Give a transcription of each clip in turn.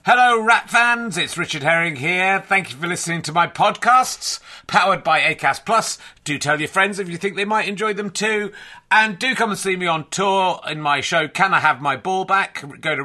Hello, Rat fans. It's Richard Herring here. Thank you for listening to my podcasts, powered by Acast Plus. Do tell your friends if you think they might enjoy them too. And do come and see me on tour in my show, Can I Have My Ball Back? Go to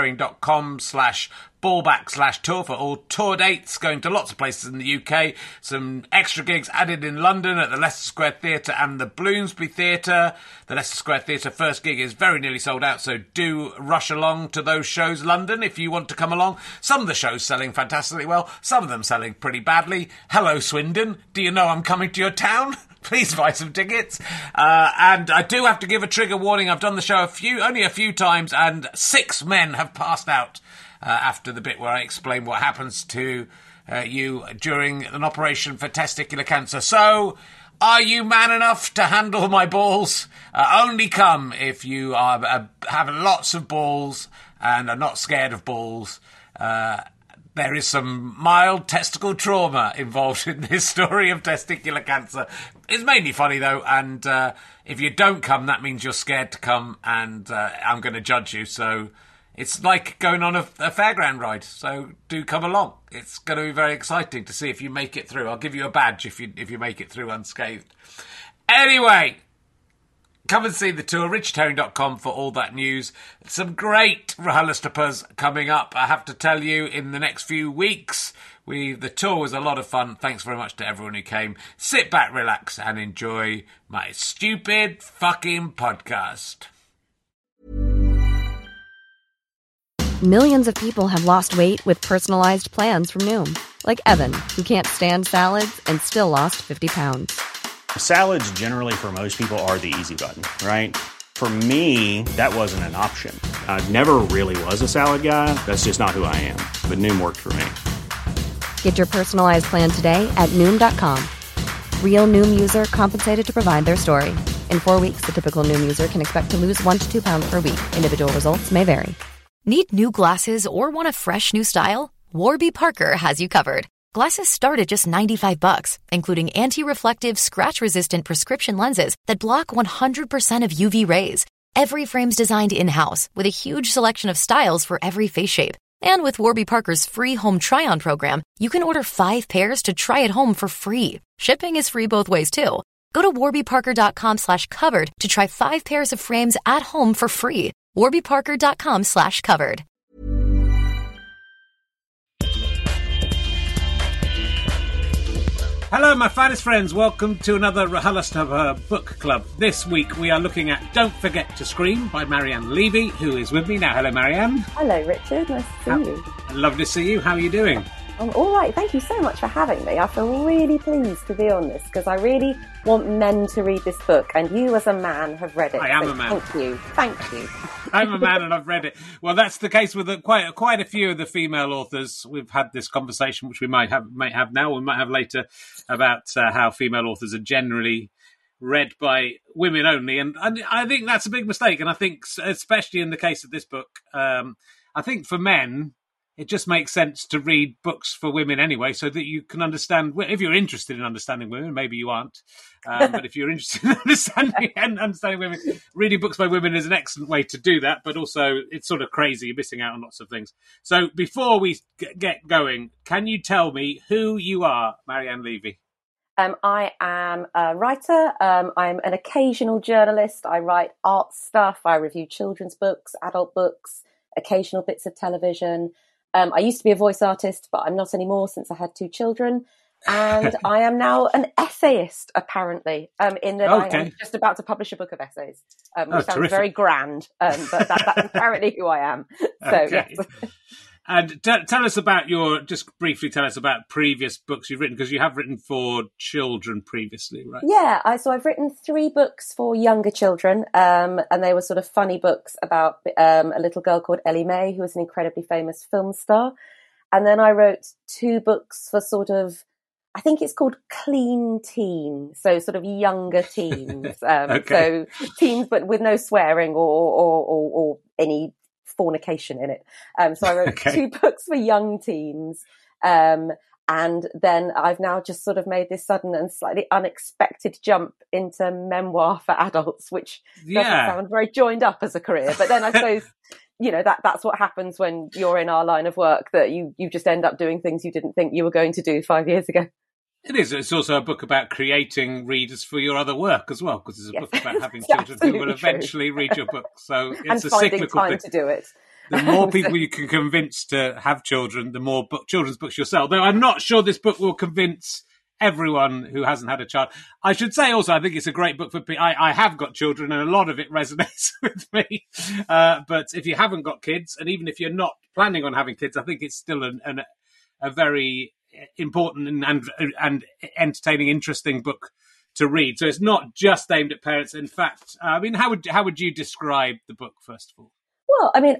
richardherring.com/ballback/tour for all tour dates, going to lots of places in the UK. Some extra gigs added in London at the Leicester Square Theatre and the Bloomsbury Theatre. The Leicester Square Theatre first gig is very nearly sold out, so do rush along to those shows, London, if you want to come along. Some of the shows selling fantastically well, some of them selling pretty badly. Hello, Swindon. Do you know I'm coming to your town? Please buy some tickets. And I do have to give a trigger warning. I've done the show only a few times, and 6 men have passed out after the bit where I explain what happens to you during an operation for testicular cancer. So, are you man enough to handle my balls? Only come if you have lots of balls and are not scared of balls. There is some mild testicle trauma involved in this story of testicular cancer. It's mainly funny, though, and if you don't come, that means you're scared to come, and I'm going to judge you. So it's like going on a fairground ride, so do come along. It's going to be very exciting to see if you make it through. I'll give you a badge if you make it through unscathed. Anyway, come and see the tour, richardherring.com for all that news. Some great RHLSTPs coming up, I have to tell you, in the next few weeks. The tour was a lot of fun. Thanks very much to everyone who came. Sit back, relax, and enjoy my stupid fucking podcast. Millions of people have lost weight with personalized plans from Noom. Like Evan, who can't stand salads and still lost 50 pounds. Salads generally for most people are the easy button, right? For me, that wasn't an option. I never really was a salad guy. That's just not who I am. But Noom worked for me. Get your personalized plan today at Noom.com. Real Noom user compensated to provide their story. In 4 weeks, the typical Noom user can expect to lose 1 to 2 pounds per week. Individual results may vary. Need new glasses or want a fresh new style? Warby Parker has you covered. Glasses start at just $95, including anti-reflective, scratch-resistant prescription lenses that block 100% of UV rays. Every frame's designed in-house with a huge selection of styles for every face shape. And with Warby Parker's free home try-on program, you can order 5 pairs to try at home for free. Shipping is free both ways, too. Go to warbyparker.com/covered to try 5 pairs of frames at home for free. warbyparker.com/covered. Hello, my finest friends. Welcome to another RHLSTP book club. This week we are looking at Don't Forget to Scream by Marianne Levy, who is with me now. Hello, Marianne. Hello, Richard. Nice to see you. Lovely to see you. How are you doing? I'm all right. Thank you so much for having me. I feel really pleased to be on this because I really want men to read this book, and you as a man have read it. I am a man. Thank you. Thank you. I'm a man and I've read it. Well, that's the case with quite a few of the female authors. We've had this conversation, which we might have now, we might have later, about how female authors are generally read by women only, and I think that's a big mistake. And I think, especially in the case of this book, I think for men, it just makes sense to read books for women anyway, so that you can understand. If you're interested in understanding women, maybe you aren't, but if you're interested in understanding women, reading books by women is an excellent way to do that. But also, it's sort of crazy. You're missing out on lots of things. So before we get going, can you tell me who you are, Marianne Levy? I am a writer. I'm an occasional journalist. I write art stuff. I review children's books, adult books, occasional bits of television. I used to be a voice artist, but I'm not anymore since I had 2 children. And I am now an essayist, apparently, in that I am just about to publish a book of essays, which sounds terrific. Very grand, but that's apparently who I am. So, yes. And just briefly tell us about previous books you've written, because you have written for children previously, right? Yeah, so I've written 3 books for younger children, and they were sort of funny books about a little girl called Ellie Mae, who was an incredibly famous film star. And then I wrote 2 books for sort of, I think it's called clean teen, so sort of younger teens. So teens, but with no swearing or any fornication in it. So I wrote 2 books for young teens. And then I've now just sort of made this sudden and slightly unexpected jump into memoir for adults, which doesn't sound very joined up as a career. But then I suppose that's what happens when you're in our line of work, that you just end up doing things you didn't think you were going to do 5 years ago. It is. It's also a book about creating readers for your other work as well, because it's a book about having It's children who will eventually read your book. So it's and a finding cyclical time thing. to do it. The more people you can convince to have children, the more children's books you'll sell. Though I'm not sure this book will convince everyone who hasn't had a child. I should say also, I think it's a great book for people. I have got children and a lot of it resonates with me. But if you haven't got kids, and even if you're not planning on having kids, I think it's still a very important and entertaining, interesting book to read. So it's not just aimed at parents. In fact, I mean, how would you describe the book, first of all? Well, I mean,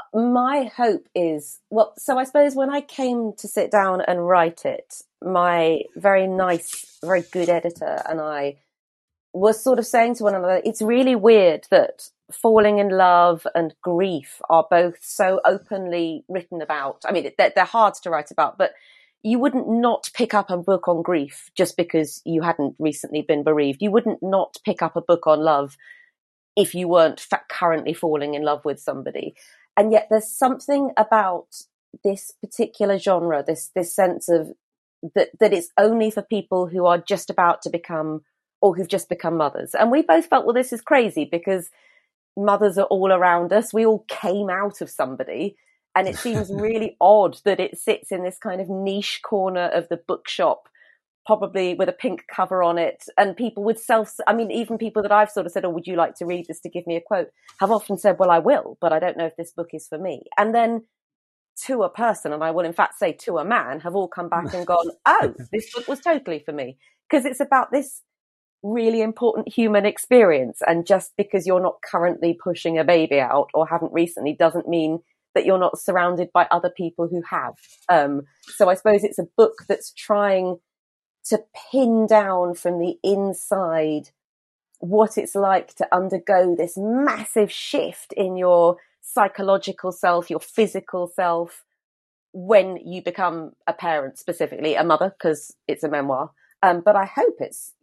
my hope is, so I suppose when I came to sit down and write it, my very nice, very good editor and I was sort of saying to one another, it's really weird that falling in love and grief are both so openly written about. I mean, they're hard to write about, but you wouldn't not pick up a book on grief just because you hadn't recently been bereaved. You wouldn't not pick up a book on love if you weren't currently falling in love with somebody. And yet there's something about this particular genre, this sense of that it's only for people who are just about to become, or who've just become mothers. And we both felt, well, this is crazy because mothers are all around us. We all came out of somebody. And it seems really odd that it sits in this kind of niche corner of the bookshop, probably with a pink cover on it. And people with even people that I've sort of said, oh, would you like to read this to give me a quote, have often said, well, I will, but I don't know if this book is for me. And then to a person, and I will in fact say to a man, have all come back and gone, oh, this book was totally for me. Because it's about this really important human experience. And just because you're not currently pushing a baby out or haven't recently doesn't mean that you're not surrounded by other people who have. So I suppose it's a book that's trying to pin down from the inside what it's like to undergo this massive shift in your psychological self, your physical self, when you become a parent, specifically a mother, because it's a memoir. But I hope it's,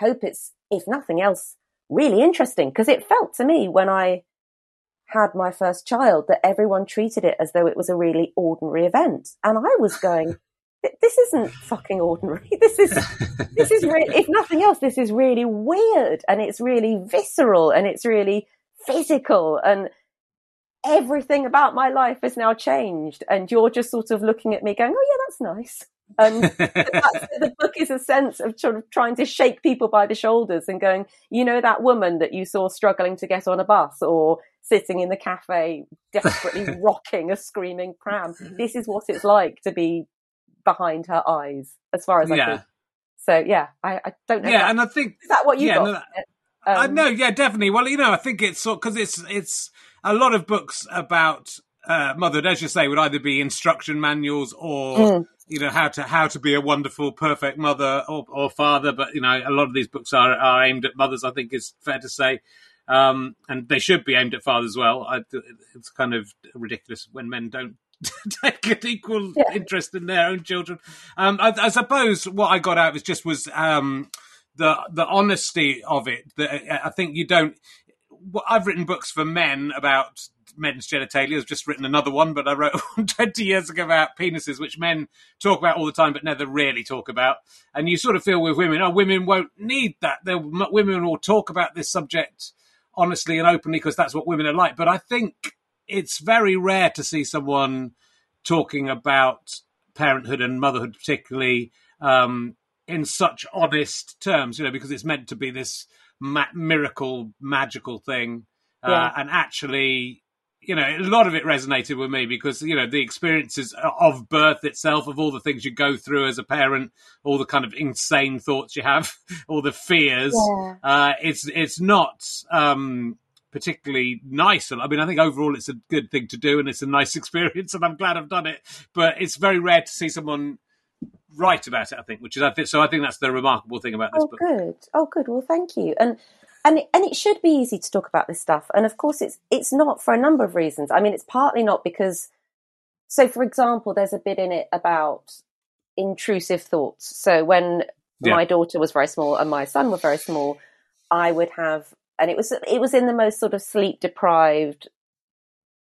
if nothing else, really interesting, because it felt to me when I had my first child that everyone treated it as though it was a really ordinary event. And I was going, this isn't fucking ordinary. This is really, if nothing else, this is really weird, and it's really visceral, and it's really physical, and everything about my life has now changed. And you're just sort of looking at me going, oh yeah, that's nice. And the book is a sense of sort of trying to shake people by the shoulders and going, that woman that you saw struggling to get on a bus or sitting in the cafe desperately rocking a screaming pram. This is what it's like to be behind her eyes, as far as I can. So yeah, I don't know. Yeah, and I think, is that what you got? I know, yeah, definitely. Well, I think it's because it's a lot of books about motherhood, as you say, would either be instruction manuals or how to be a wonderful, perfect mother or father. But a lot of these books are aimed at mothers, I think is fair to say, and they should be aimed at fathers as well. It's kind of ridiculous when men don't take an equal interest in their own children. I suppose what I got out of it was the honesty of it. That I think you don't. I've written books for men about men's genitalia. I've just written another one, but I wrote one 20 years ago about penises, which men talk about all the time, but never really talk about. And you sort of feel with women, women won't need that. Women will talk about this subject honestly and openly because that's what women are like. But I think it's very rare to see someone talking about parenthood and motherhood, particularly in such honest terms, because it's meant to be this miracle, magical thing. And actually, a lot of it resonated with me because, the experiences of birth itself, of all the things you go through as a parent, all the kind of insane thoughts you have, all the fears, it's not particularly nice. I mean, I think overall it's a good thing to do and it's a nice experience and I'm glad I've done it. But it's very rare to see someone write about it, I think, so I think that's the remarkable thing about this book. Good. Well, thank you. And it should be easy to talk about this stuff. And of course it's not, for a number of reasons. I mean, it's partly not because, so for example, there's a bit in it about intrusive thoughts. So when my daughter was very small and my son were very small, I would have, and it was in the most sort of sleep deprived,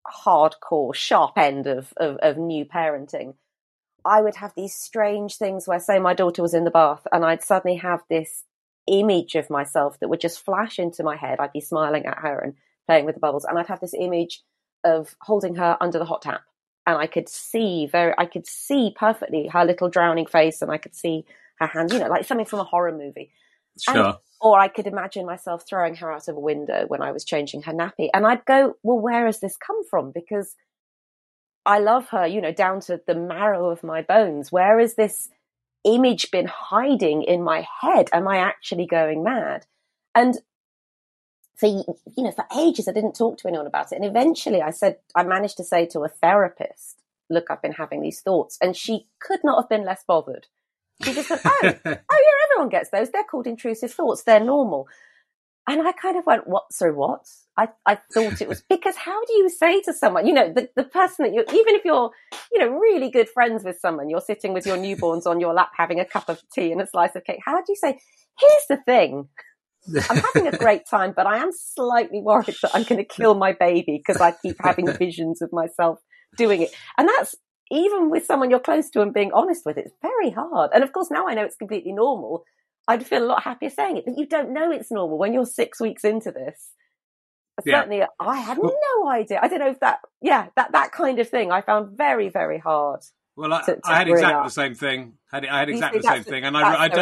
hardcore, sharp end of new parenting, I would have these strange things where, say, my daughter was in the bath and I'd suddenly have this image of myself that would just flash into my head. I'd be smiling at her and playing with the bubbles, and I'd have this image of holding her under the hot tap, and I could see perfectly her little drowning face, and I could see her hands, like something from a horror movie. Sure. Or I could imagine myself throwing her out of a window when I was changing her nappy, and I'd go, well, where has this come from? Because I love her, down to the marrow of my bones. Where has this image been hiding in my head? Am I actually going mad? And for ages, I didn't talk to anyone about it. And eventually I managed to say to a therapist, look, I've been having these thoughts. And she could not have been less bothered. She just went, yeah, everyone gets those. They're called intrusive thoughts. They're normal. And I kind of went, what? So what? I thought it was, because how do you say to someone, the person that even if you're, really good friends with someone, you're sitting with your newborns on your lap having a cup of tea and a slice of cake. How do you say, here's the thing, I'm having a great time, but I am slightly worried that I'm going to kill my baby because I keep having visions of myself doing it. And that's, even with someone you're close to and being honest with, it's very hard. And of course, now I know it's completely normal. I'd feel a lot happier saying it, but you don't know it's normal when you're 6 weeks into this. Yeah. Certainly, I had no idea. I don't know if that kind of thing I found very, very hard. Well, I had exactly the same thing. I had exactly the same thing, and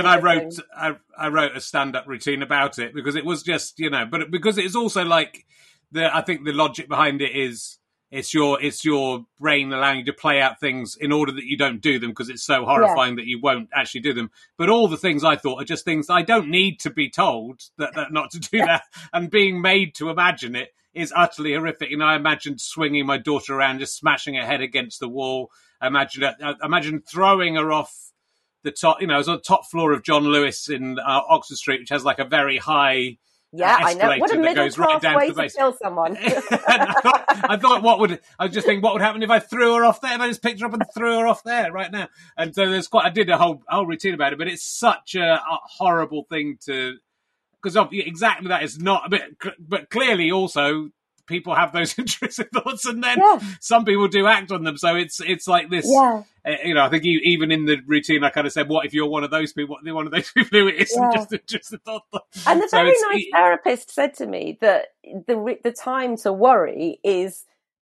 I wrote a stand-up routine about it because it was just, but because it's also like I think the logic behind it is it's your brain allowing you to play out things in order that you don't do them because it's so horrifying that you won't actually do them. But all the things I thought are just things I don't need to be told that not to do that, and being made to imagine it is utterly horrific. I imagined swinging my daughter around, just smashing her head against the wall. I imagine throwing her off the top. I was on the top floor of John Lewis in Oxford Street, which has like a very high I know. What a middle-class way to kill someone. I thought, what would happen if I threw her off there? If I just picked her up and threw her off there right now? And so I did a whole routine about it, but it's such a horrible thing to, because exactly that is not, but clearly also people have those intrusive thoughts, and then some people do act on them. So it's like this. Yeah. I think even in the routine, I kind of said, "What if you're one of those people? One of those people who isn't just a thought?" And the very nice therapist said to me that the time to worry is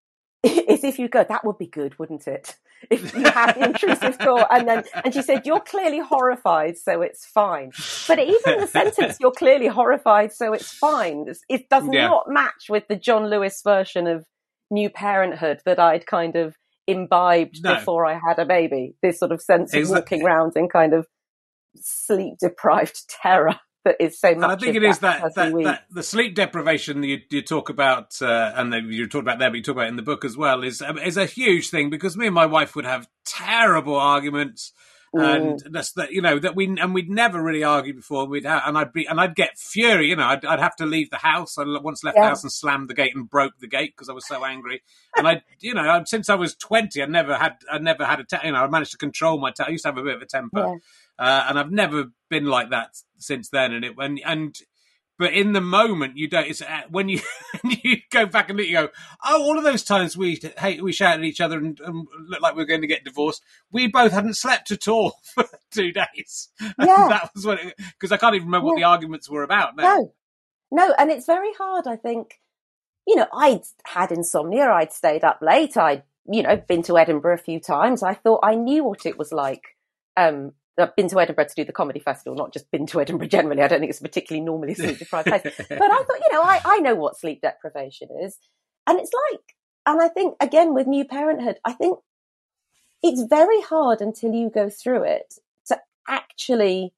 if you go, that would be good, wouldn't it? If you have the intrusive thought, and she said, you're clearly horrified, so it's fine. But even the sentence, you're clearly horrified, so it's fine, it does not match with the John Lewis version of New Parenthood that I'd kind of imbibed before I had a baby. This sort of sense of walking around in kind of sleep-deprived terror. That is so much. And I think it is that the sleep deprivation you talk about, and you talk about there, but you talk about in the book as well, is a huge thing, because me and my wife would have terrible arguments, and that's that we'd never really argue before. I'd get fury. I'd have to leave the house. I once left the house and slammed the gate and broke the gate because I was so angry. And since I was 20, I never had I managed to control my temper. I used to have a bit of a temper. Yeah. And I've never been like that since then. But in the moment, you don't. It's when you go back and look, you go, oh, all of those times we shouted at each other and looked like we were going to get divorced. We both hadn't slept at all for 2 days. Yeah, that was because I can't even remember what the arguments were about now. No, and it's very hard. I think, I'd had insomnia. I'd stayed up late. I'd been to Edinburgh a few times. I thought I knew what it was like. I've been to Edinburgh to do the comedy festival, not just been to Edinburgh generally. I don't think it's a particularly normally sleep-deprived place. But I thought, I know what sleep deprivation is. And it's like, and I think, again, with New Parenthood, I think it's very hard until you go through it to actually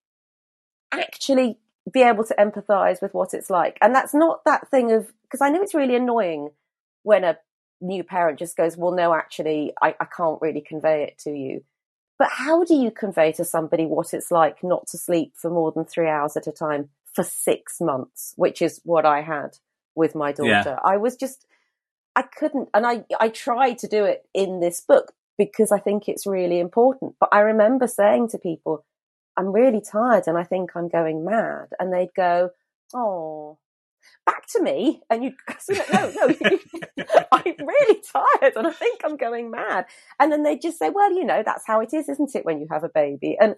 be able to empathise with what it's like. And that's not that thing of, because I know it's really annoying when a new parent just goes, well, no, actually, I can't really convey it to you. But how do you convey to somebody what it's like not to sleep for more than 3 hours at a time for 6 months, which is what I had with my daughter? Yeah. I couldn't. And I tried to do it in this book because I think it's really important. But I remember saying to people, I'm really tired and I think I'm going mad. And they'd go, oh. back to me. And you go, no, I'm really tired and I think I'm going mad. And then they just say, well, that's how it is, isn't it, when you have a baby? And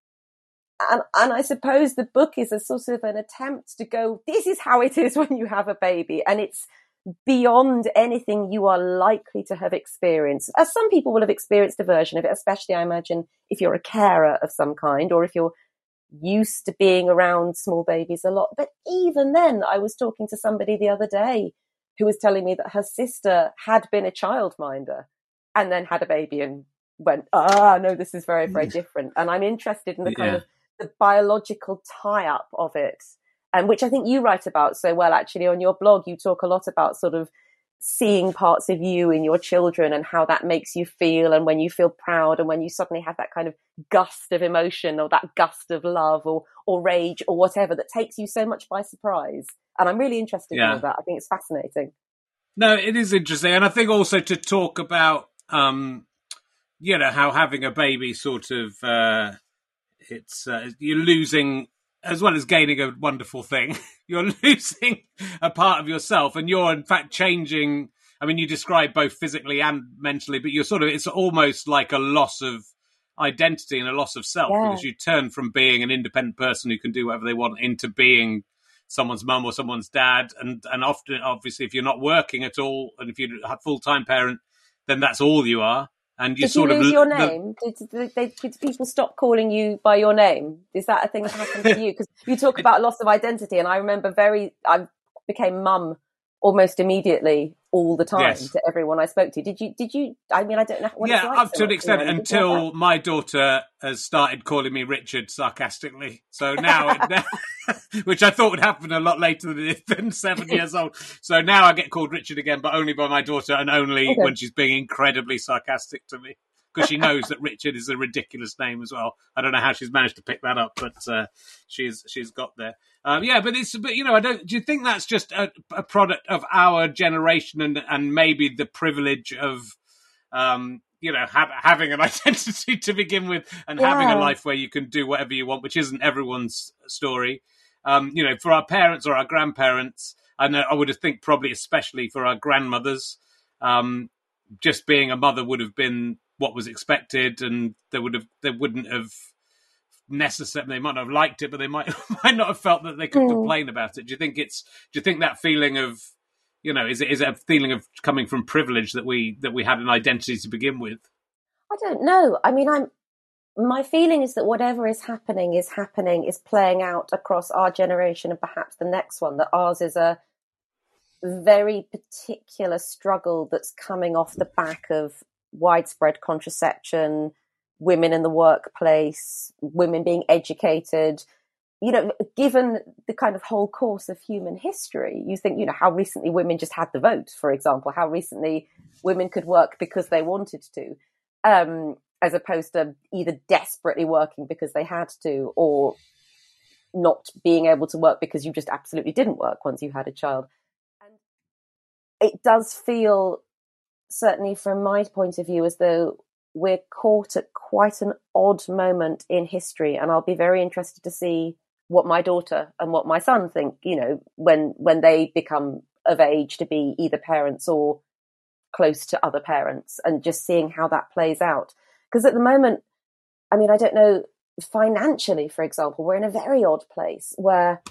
I suppose the book is a sort of an attempt to go, this is how it is when you have a baby. And it's beyond anything you are likely to have experienced. As some people will have experienced a version of it, especially, I imagine, if you're a carer of some kind, or if you're used to being around small babies a lot. But even then, I was talking to somebody the other day who was telling me that her sister had been a childminder and then had a baby and went, no, this is very, very different. And I'm interested in the kind of the biological tie-up of it, and which I think you write about so well. Actually, on your blog, you talk a lot about sort of seeing parts of you in your children and how that makes you feel, and when you feel proud, and when you suddenly have that kind of gust of emotion or that gust of love or rage or whatever that takes you so much by surprise. And I'm really interested in all that. I think it's fascinating. No, it is interesting. And I think also to talk about, how having a baby sort of, you're losing, as well as gaining a wonderful thing, you're losing a part of yourself, and you're in fact changing. I mean, you describe both physically and mentally, but it's almost like a loss of identity and a loss of self, because you turn from being an independent person who can do whatever they want into being someone's mum or someone's dad. And often, obviously, if you're not working at all, and if you're a full-time parent, then that's all you are. And you Did you lose your name? Did people stop calling you by your name? Is that a thing that happened to you? Because you talk about loss of identity, and I remember I became mum almost immediately, all the time, to everyone I spoke to. Did you? I mean, I don't know what it's like. Up to an extent, until my daughter has started calling me Richard sarcastically. So now, which I thought would happen a lot later than 7 years old. So now I get called Richard again, but only by my daughter, and only when she's being incredibly sarcastic to me, because she knows that Richard is a ridiculous name as well. I don't know how she's managed to pick that up, but she's got there. But do you think that's just a product of our generation and maybe the privilege of, having an identity to begin with, and having a life where you can do whatever you want, which isn't everyone's story. For our parents or our grandparents, and I would think probably especially for our grandmothers, just being a mother would have been what was expected, and they wouldn't have necessarily, they might not have liked it, but they might not have felt that they could complain about it. Do you think that feeling of, is it a feeling of coming from privilege that we had an identity to begin with? I don't know. I mean, my feeling is that whatever is happening is playing out across our generation and perhaps the next one, that ours is a very particular struggle that's coming off the back of widespread contraception, women in the workplace, women being educated. Given the kind of whole course of human history, you think, how recently women just had the vote, for example, how recently women could work because they wanted to, as opposed to either desperately working because they had to, or not being able to work because you just absolutely didn't work once you had a child. And it does feel, certainly from my point of view, as though we're caught at quite an odd moment in history. And I'll be very interested to see what my daughter and what my son think, when they become of age to be either parents or close to other parents, and just seeing how that plays out. Because at the moment, I mean, I don't know, financially, for example, we're in a very odd place where,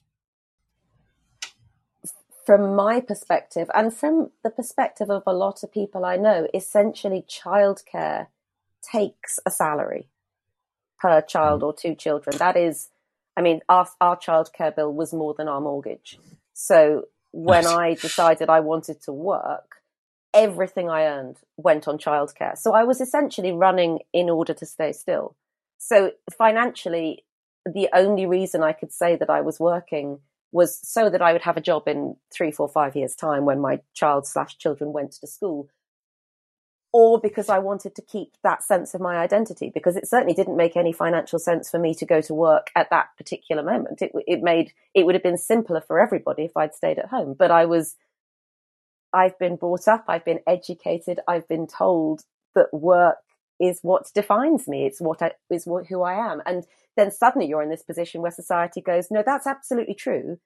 from my perspective, and from the perspective of a lot of people I know, essentially childcare takes a salary per child or two children. That is, I mean, our childcare bill was more than our mortgage. So when I decided I wanted to work, everything I earned went on childcare. So I was essentially running in order to stay still. So financially, the only reason I could say that I was working was so that I would have a job in 3, 4, 5 years' time when my child/children went to school, or because I wanted to keep that sense of my identity, because it certainly didn't make any financial sense for me to go to work at that particular moment. It would have been simpler for everybody if I'd stayed at home. But I've been brought up, I've been educated, I've been told that work is what defines me. It's who I am. And then suddenly you're in this position where society goes, no, that's absolutely true.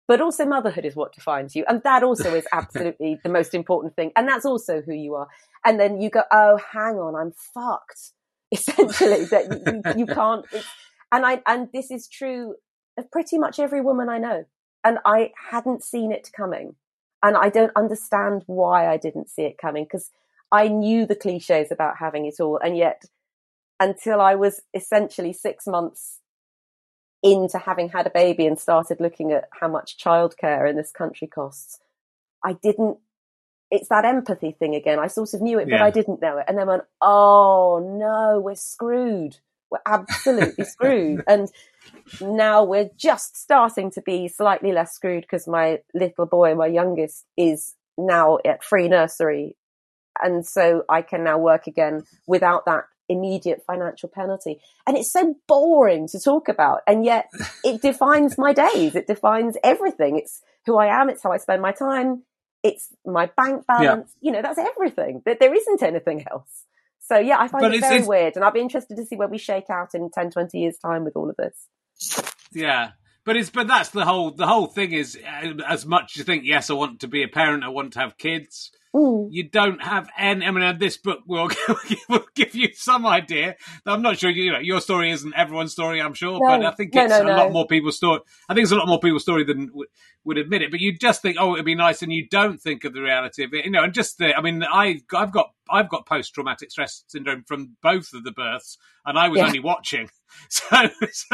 But also motherhood is what defines you. And that also is absolutely the most important thing. And that's also who you are. And then you go, oh, hang on, I'm fucked. Essentially, that you can't. And this is true of pretty much every woman I know. And I hadn't seen it coming. And I don't understand why I didn't see it coming, because I knew the cliches about having it all. And yet, until I was essentially 6 months into having had a baby and started looking at how much childcare in this country costs, it's that empathy thing again. I sort of knew it, but I didn't know it. And then went, oh no, we're screwed. We're absolutely screwed. And now we're just starting to be slightly less screwed, because my little boy, my youngest, is now at free nursery. And so I can now work again without that immediate financial penalty. And it's so boring to talk about, and yet it defines my days. It defines everything. It's who I am. It's how I spend my time. It's my bank balance. That's everything. There isn't anything else. So I find it very weird, and I'll be interested to see where we shake out in 10, 20 years time with all of this. Yeah. But that's the whole thing is, as much as you think, yes, I want to be a parent, I want to have kids, you don't have any. I mean, this book will give you some idea. I'm not sure, your story isn't everyone's story, I'm sure, but I think it's a lot more people's story. I think it's a lot more people's story than would admit it. But you just think, oh, it'd be nice, and you don't think of the reality of it, and just I've got post-traumatic stress syndrome from both of the births, and I was only watching. So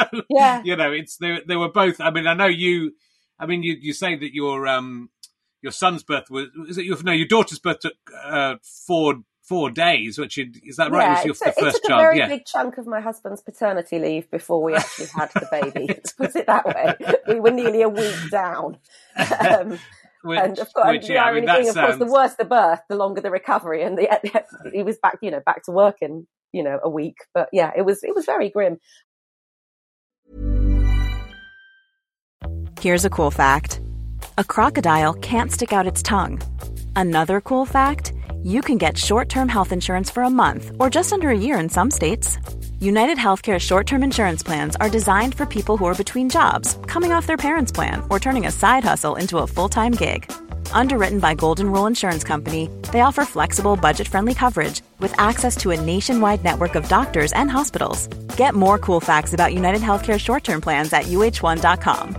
they were both. I mean, I know you. I mean, you say that your son's birth was it your daughter's birth took 4 days, which is that right? It was the first it took child. a very big chunk of my husband's paternity leave before we actually had the baby. To put it that way, we were nearly a week down. And of course, the irony being, of course, the worse the birth, the longer the recovery, and he was back to work in a week. But it was very grim. Here's a cool fact: a crocodile can't stick out its tongue. Another cool fact: you can get short-term health insurance for a month or just under a year in some states. United Healthcare short-term insurance plans are designed for people who are between jobs, coming off their parents' plan, or turning a side hustle into a full-time gig. Underwritten by Golden Rule Insurance Company, they offer flexible, budget-friendly coverage with access to a nationwide network of doctors and hospitals. Get more cool facts about United Healthcare short-term plans at uh1.com.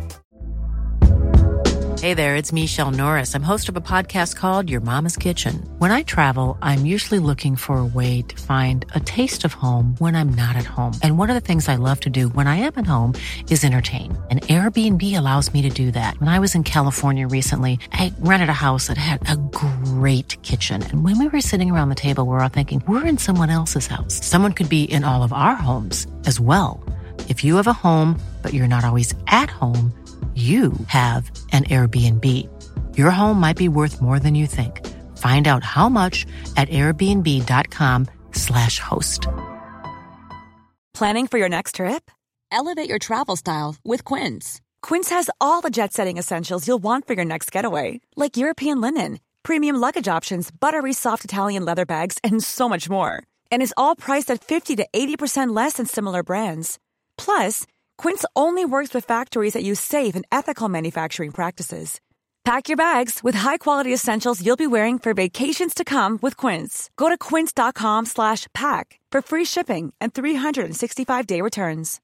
Hey there, it's Michelle Norris. I'm host of a podcast called Your Mama's Kitchen. When I travel, I'm usually looking for a way to find a taste of home when I'm not at home. And one of the things I love to do when I am at home is entertain. And Airbnb allows me to do that. When I was in California recently, I rented a house that had a great kitchen. And when we were sitting around the table, we're all thinking, we're in someone else's house. Someone could be in all of our homes as well. If you have a home, but you're not always at home, you have an Airbnb. Your home might be worth more than you think. Find out how much at airbnb.com/host. Planning for your next trip? Elevate your travel style with Quince. Quince has all the jet-setting essentials you'll want for your next getaway, like European linen, premium luggage options, buttery soft Italian leather bags, and so much more. And is all priced at 50 to 80% less than similar brands. Plus, Quince only works with factories that use safe and ethical manufacturing practices. Pack your bags with high-quality essentials you'll be wearing for vacations to come with Quince. Go to quince.com/pack for free shipping and 365-day returns.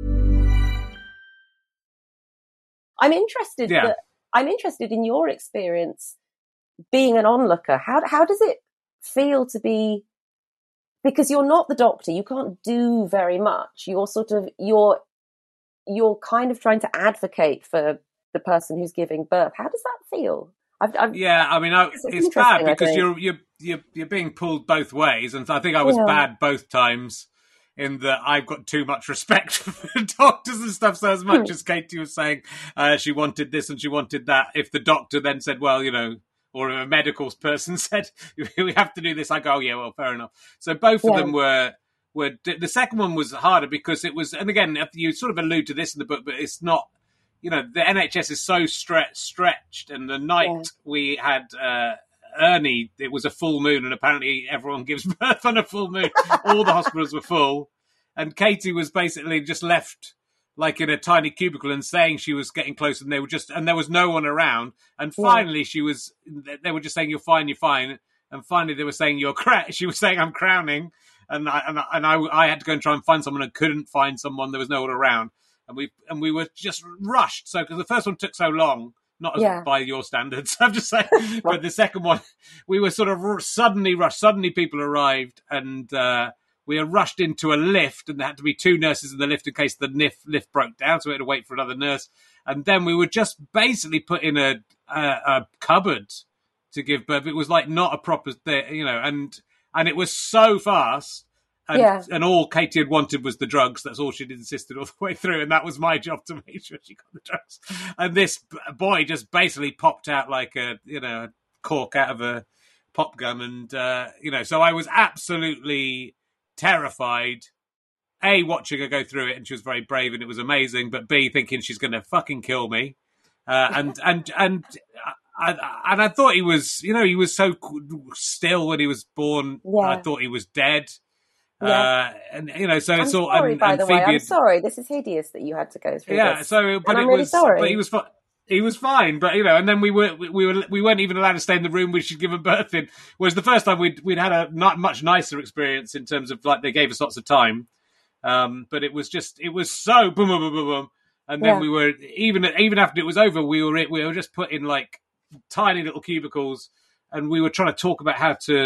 I'm interested in your experience being an onlooker. How does it feel to be? Because you're not the doctor, you can't do very much. You're kind of trying to advocate for the person who's giving birth. How does that feel? It's bad because you're being pulled both ways, and I think I was bad both times in that I've got too much respect for doctors and stuff. So as much as Katie was saying she wanted this and she wanted that, if the doctor then said, well, or a medical person said we have to do this, I go, oh yeah, well, fair enough. So both of them were. The second one was harder because it was, and again, you sort of allude to this in the book, but it's not, the NHS is so stretched. And the night we had Ernie, it was a full moon, and apparently everyone gives birth on a full moon. All the hospitals were full, and Katie was basically just left like in a tiny cubicle and saying she was getting close, and there was no one around. And finally they were just saying, you're fine. And finally they were saying, she was saying, I'm crowning. And I had to go and try and find someone and couldn't find someone. There was no one around. And we were just rushed. So, because the first one took so long, not as by your standards, I'm just saying, but the second one, we were sort of suddenly rushed. Suddenly people arrived, and we were rushed into a lift, and there had to be 2 nurses in the lift in case the lift broke down, so we had to wait for another nurse. And then we were just basically put in a cupboard to give birth. It was like not a proper thing, and it was so fast. And all Katie had wanted was the drugs. That's all she'd insisted all the way through. And that was my job to make sure she got the drugs. And this boy just basically popped out like a cork out of a pop gun. And, so I was absolutely terrified, A, watching her go through it. And she was very brave and it was amazing. But B, thinking she's going to fucking kill me. And I thought he was, he was so still when he was born. Yeah. I thought he was dead. Yeah. So it's all. Sorry, by the way, I'm sorry. This is hideous that you had to go through. Yeah. This. But I'm really sorry. But he was fine. But and then we weren't even allowed to stay in the room we should give birth in. Whereas the first time we'd had a much nicer experience in terms of like they gave us lots of time. But it was so boom, boom, boom, boom, boom. And then we were even after it was over, we were just put in like tiny little cubicles, and we were trying to talk about how to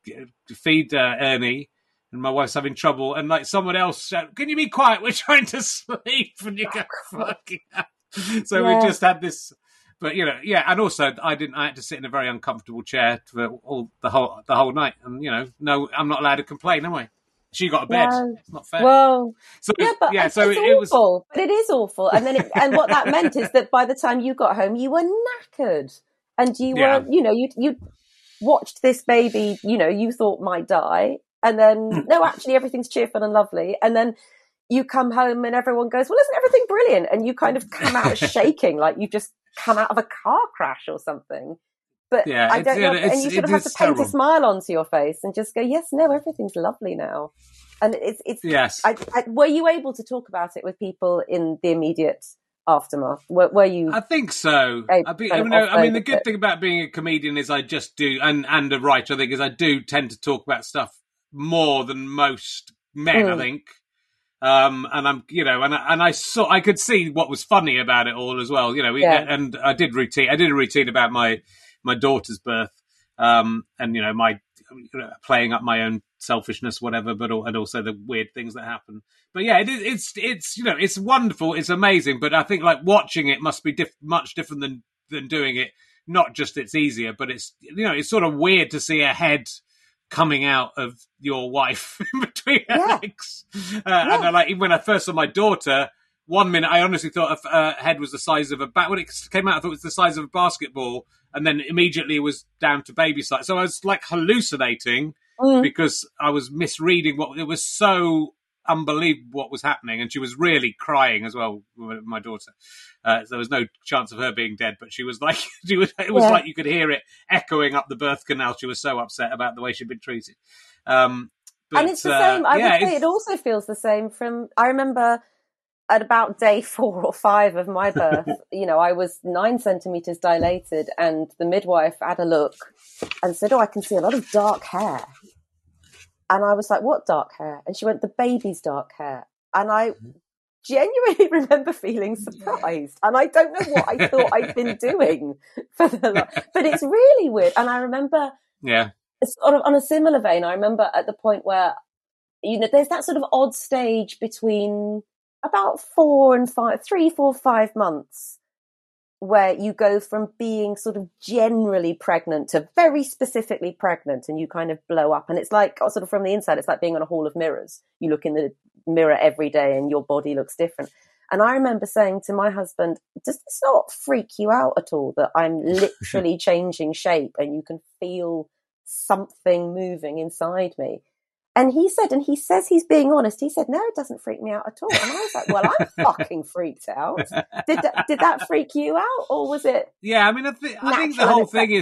feed Ernie. And my wife's having trouble, and like someone else said, "Can you be quiet? We're trying to sleep." And you go, "Fucking hell." So we just had this, but and also I had to sit in a very uncomfortable chair for the whole night, and no, I'm not allowed to complain, am I? She got a bed. It's not fair. Well, so it's awful. But it is awful, and then and what that meant is that by the time you got home, you were knackered, and you were, you watched this baby, you thought might die. And then, no, actually, everything's cheerful and lovely. And then you come home and everyone goes, well, isn't everything brilliant? And you kind of come out shaking like you've just come out of a car crash or something. But I don't know. And you sort of have to paint a smile onto your face and just go, yes, no, everything's lovely now. And it's yes. Were you able to talk about it with people in the immediate aftermath? Were you? I think so. The good thing about being a comedian is I just do, and a writer, I think, is I do tend to talk about stuff more than most men, I think. And I'm, I could see what was funny about it all as well. And I did a routine about my daughter's birth, and my playing up my own selfishness, whatever, and also the weird things that happen. But yeah, it's wonderful, it's amazing. But I think like watching it must be much different than doing it. Not just it's easier, but it's it's sort of weird to see a head coming out of your wife in between her legs. And when I first saw my daughter, 1 minute I honestly thought her head was the size of when it came out, I thought it was the size of a basketball, and then immediately it was down to baby size. So I was like hallucinating because I was misreading it was so unbelievable what was happening, and she was really crying as well, my daughter. There was no chance of her being dead, but she was like, it was like you could hear it echoing up the birth canal. She was so upset about the way she'd been treated. And it's the same. I would say it also feels the same I remember at about day 4 or 5 of my birth, I was 9 centimeters dilated, and the midwife had a look and said, "Oh, I can see a lot of dark hair." And I was like, "What dark hair?" And she went, "The baby's dark hair." And I genuinely remember feeling surprised. And I don't know what I thought I'd been doing but it's really weird. And I remember, sort of on a similar vein, I remember at the point where, there's that sort of odd stage between about 3, 4, 5 months where you go from being sort of generally pregnant to very specifically pregnant, and you kind of blow up. And it's like, sort of from the inside, it's like being on a hall of mirrors. You look in the mirror every day and your body looks different. And I remember saying to my husband, does this not freak you out at all that I'm literally changing shape and you can feel something moving inside me? And he says he's being honest. He said, no, it doesn't freak me out at all. And I was like, well, I'm fucking freaked out. Did that freak you out, or was it? Yeah, I mean, I think the whole thing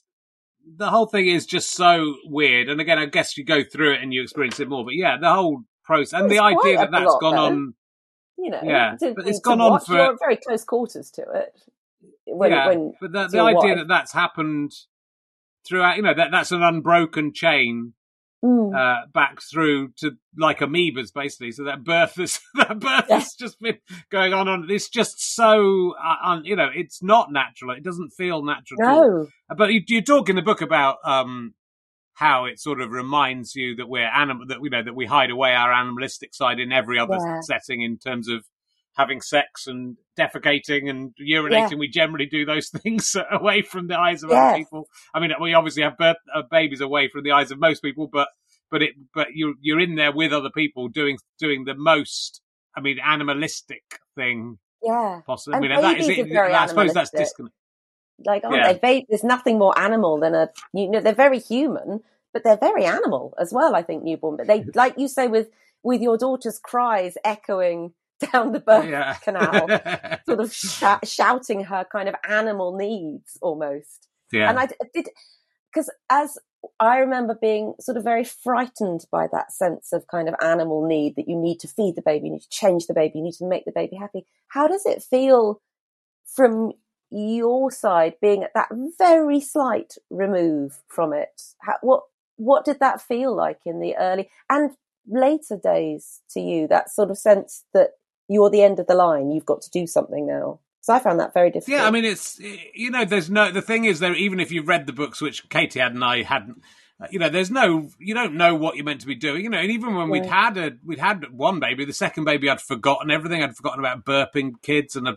is just so weird. And again, I guess you go through it and you experience it more. But yeah, the whole process and the idea that that's gone on. Yeah, but it's gone on for... You're at very close quarters to it. But the idea that's happened throughout, that's an unbroken chain back through to like amoebas, basically. So that birth has just been going on. It's just so, it's not natural. It doesn't feel natural. No. But you talk in the book about how it sort of reminds you that we're animal, that we hide away our animalistic side in every other setting in terms of having sex and defecating and urinating. We generally do those things away from the eyes of other people. I mean, we obviously have babies away from the eyes of most people, but you're in there with other people doing the most, animalistic thing. Yeah. Possibly. And that is it. I suppose that's disconnect. Like, there's nothing more animal than they're very human, but they're very animal as well, I think, newborn. But they, like you say, with your daughter's cries echoing down the birth canal, sort of shouting her kind of animal needs almost. Yeah. And I did, because as I remember being sort of very frightened by that sense of kind of animal need, that you need to feed the baby, you need to change the baby, you need to make the baby happy. How does it feel from your side, being at that very slight remove from it? What did that feel like in the early and later days to you, that sort of sense that you're the end of the line, you've got to do something now? So I found that very difficult. Yeah, it's, the thing is, there, even if you've read the books, which Katie had and I hadn't, you don't know what you're meant to be doing, and even when we'd had one baby, the second baby, I'd forgotten everything. I'd forgotten about burping kids, and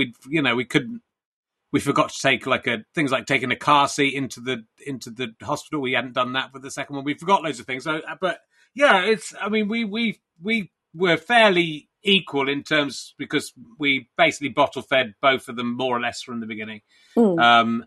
we forgot to take things like taking a car seat into the hospital. We hadn't done that for the second one. We forgot loads of things. So, but yeah, we were fairly equal in terms, because we basically bottle fed both of them more or less from the beginning. So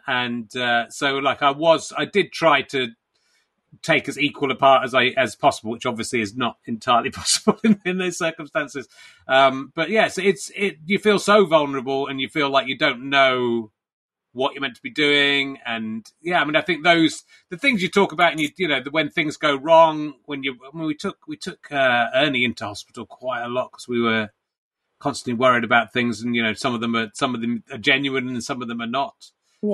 I did try to take as equal a part as possible, which obviously is not entirely possible in those circumstances. But yes, you feel so vulnerable, and you feel like you don't know what you're meant to be doing. And I think the things you talk about, and when things go wrong, we took Ernie into hospital quite a lot, because we were constantly worried about things, and some of them are genuine and some of them are not.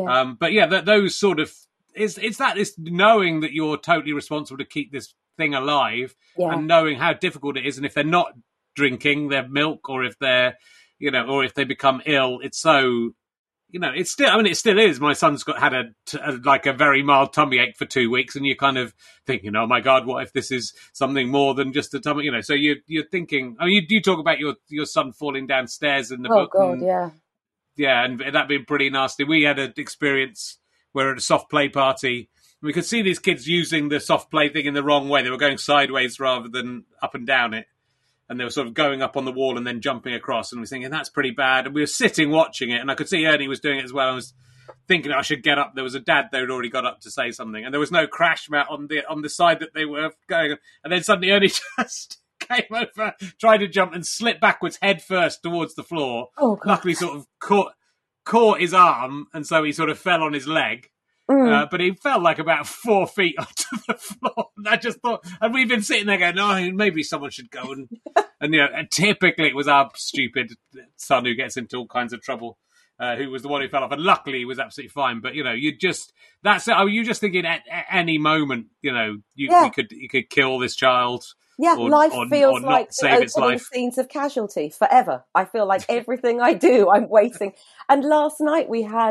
Those sort of, it's knowing that you're totally responsible to keep this thing alive, and knowing how difficult it is, and if they're not drinking their milk, or if they're or if they become ill, it's so, it's still, it still is. My son's had a very mild tummy ache for 2 weeks, and you're kind of thinking, oh my God, what if this is something more than just a tummy, so you're thinking, you talk about your son falling downstairs in the book. Oh God, yeah, and that being pretty nasty. We had an experience where at a soft play party, we could see these kids using the soft play thing in the wrong way. They were going sideways rather than up and down it. And they were sort of going up on the wall and then jumping across. And we were thinking, that's pretty bad. And we were sitting watching it. And I could see Ernie was doing it as well. I was thinking I should get up. There was a dad that had already got up to say something. And there was no crash mat on the side that they were going. And then suddenly Ernie just came over, tried to jump and slipped backwards head first towards the floor. Oh, luckily sort of caught his arm. And so he sort of fell on his leg. But he fell like about 4 feet onto the floor. And I just thought, and we've been sitting there going, oh, maybe someone should go and and typically it was our stupid son who gets into all kinds of trouble, who was the one who fell off. And luckily he was absolutely fine. But you're just thinking at any moment, you could kill this child. Yeah, life feels like the opening scenes of Casualty forever. I feel like everything I do, I'm waiting. And last night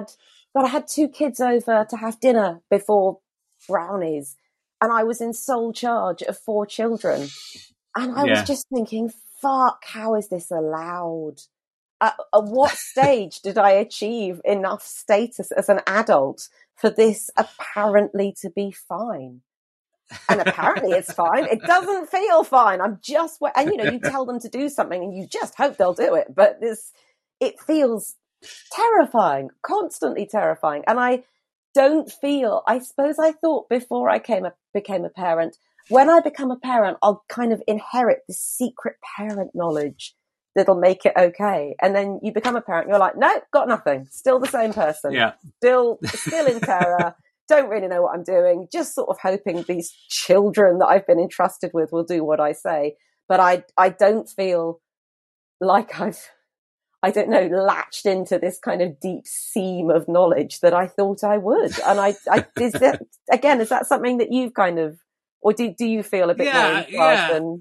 I had 2 kids over to have dinner before brownies, and I was in sole charge of 4 children. And I was just thinking, fuck, how is this allowed? At what stage did I achieve enough status as an adult for this apparently to be fine? And apparently it's fine. It doesn't feel fine. I'm just, and you tell them to do something and you just hope they'll do it. But it feels terrifying, constantly terrifying. And I suppose I thought before I became a parent, when I become a parent, I'll kind of inherit this secret parent knowledge that'll make it okay. And then you become a parent, you're like, no, got nothing. Still the same person. Yeah. Still in terror. Don't really know what I'm doing. Just sort of hoping these children that I've been entrusted with will do what I say. But I don't feel like I don't know, latched into this kind of deep seam of knowledge that I thought I would. And is that something that you've kind of, or do you feel a bit more in charge than?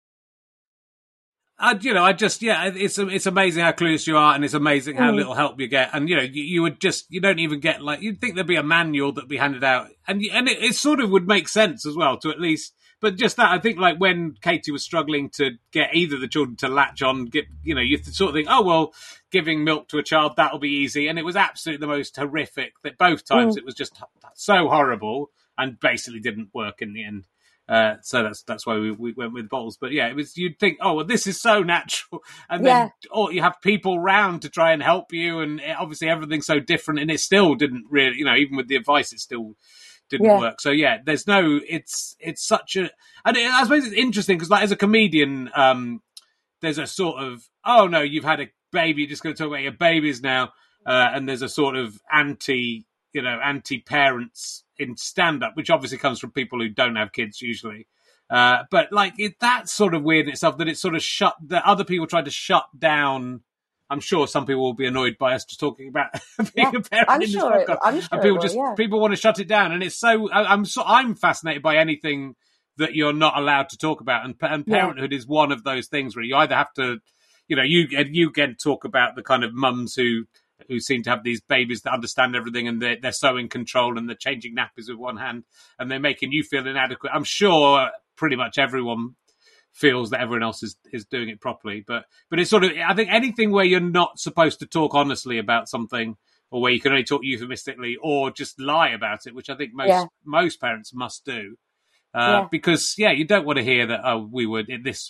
It's amazing how clueless you are, and it's amazing how little help you get. And you don't even get, like, you'd think there'd be a manual that'd be handed out, and it sort of would make sense as well to at least. But just that, I think, like when Katie was struggling to get either of the children to latch on, you sort of think, oh well, giving milk to a child, that'll be easy, and it was absolutely the most horrific. That both times it was just so horrible, and basically didn't work in the end. So that's why we went with bottles. But yeah, it was. You'd think, oh well, this is so natural, and then you have people round to try and help you, and obviously everything's so different, and it still didn't really, even with the advice, it still didn't work. So yeah, there's no. It's such a, and I suppose it's interesting because, like, as a comedian, there's a sort of, oh no, you've had a baby, you're just going to talk about your babies now, and there's a sort of anti-parents in stand-up, which obviously comes from people who don't have kids usually. But like that's sort of weird in itself, that it's sort of that other people tried to shut down. I'm sure some people will be annoyed by us just talking about being a parent in this podcast. I'm sure and people want to shut it down, and it's so. I'm fascinated by anything that you're not allowed to talk about, and parenthood is one of those things where you either have to, you can talk about the kind of mums who seem to have these babies that understand everything, and they're so in control, and they're changing nappies with one hand, and they're making you feel inadequate. I'm sure pretty much everyone feels that everyone else is doing it properly, but it's sort of, I think anything where you're not supposed to talk honestly about something, or where you can only talk euphemistically or just lie about it, which I think most parents must do, because you don't want to hear that we were in this.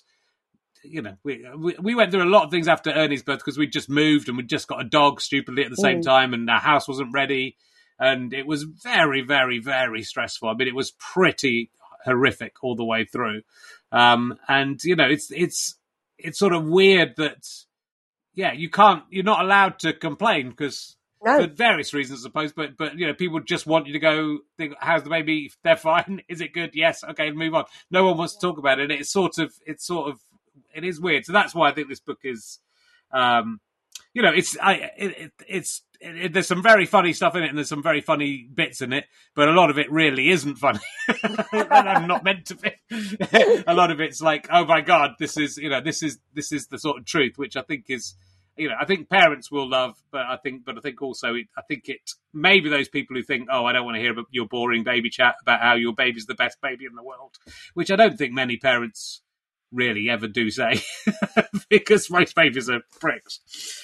We went through a lot of things after Ernie's birth because we'd just moved and we'd just got a dog stupidly at the same time, and our house wasn't ready, and it was very, very, very stressful. I mean, it was pretty horrific all the way through. And it's sort of weird that you're not allowed to complain because for various reasons, I suppose, but people just want you to go think, how's the baby? They're fine. Is it good? Yes. Okay, move on. No one wants to talk about it. And it is weird. So that's why I think this book is, there's some very funny stuff in it, and there's some very funny bits in it, but a lot of it really isn't funny. I'm not meant to be. A lot of it's like, oh my God, this is the sort of truth, which I think is, I think parents will love, but I think also, maybe those people who think, oh, I don't want to hear about your boring baby chat about how your baby's the best baby in the world, which I don't think many parents really ever do say, because most babies are pricks.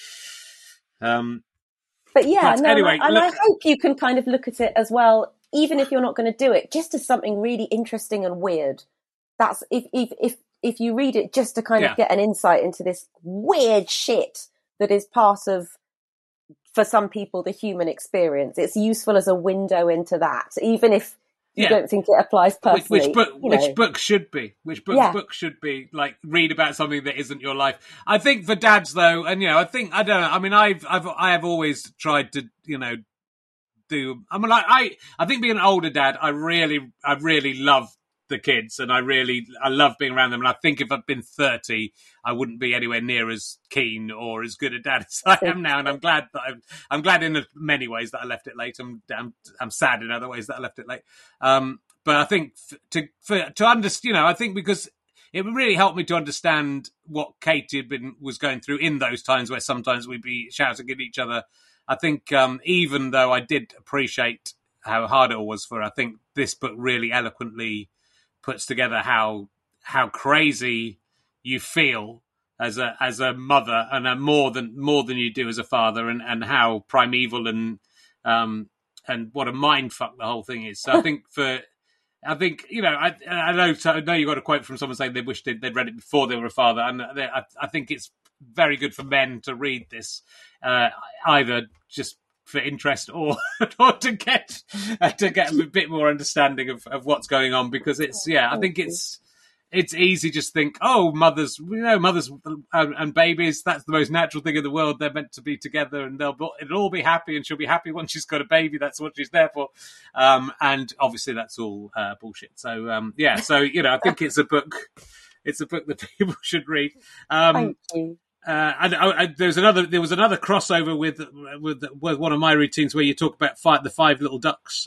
But anyway, I hope you can kind of look at it as well, even if you're not going to do it, just as something really interesting and weird. That's if you read it just to kind of get an insight into this weird shit that is part of, for some people, the human experience. It's useful as a window into that, even if you don't think it applies personally. Which book should be? Which book should be, like, read about something that isn't your life? I think for dads though, and I don't know. I mean, I have always tried to do. I mean, I think being an older dad, I really love the kids, and I love being around them. And I think if I'd been 30, I wouldn't be anywhere near as keen or as good a dad as I am now. And I'm glad in many ways that I left it late. I'm sad in other ways that I left it late. But I think to understand, I think because it really helped me to understand what Katie was going through in those times where sometimes we'd be shouting at each other. I think even though I did appreciate how hard it all was for her, I think this book really eloquently puts together how crazy you feel as a mother, and more than you do as a father, and how primeval and what a mind fuck the whole thing is. So I think I know you got a quote from someone saying they wished they'd read it before they were a father, and I think it's very good for men to read this, either just for interest or to get a bit more understanding of what's going on, because I think it's easy just think, oh, mothers and babies, that's the most natural thing in the world. They're meant to be together, and it'll all be happy, and she'll be happy once she's got a baby. That's what she's there for. And obviously that's all bullshit. So I think it's a book that people should read. Thank you. There was another crossover with one of my routines where you talk about the Five Little Ducks.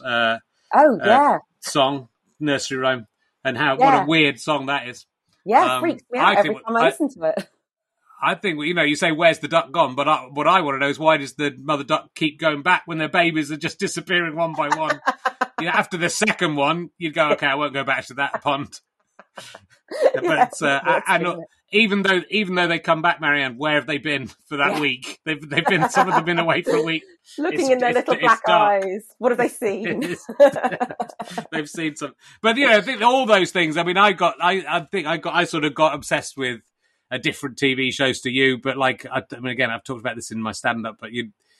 Song, nursery rhyme, and what a weird song that is. Yeah, freaks me out every time I listen to it. I think, you say, where's the duck gone? But what I want to know is, why does the mother duck keep going back when their babies are just disappearing one by one? After the second one, you'd go, okay, I won't go back to that pond. But even though they come back, Marianne, where have they been for that week? They've been, some of them been away for a week, looking in their little black eyes. What have they seen? They've seen some, but I think all those things. I mean, I sort of got obsessed with different TV shows to you, but again, I've talked about this in my stand-up. But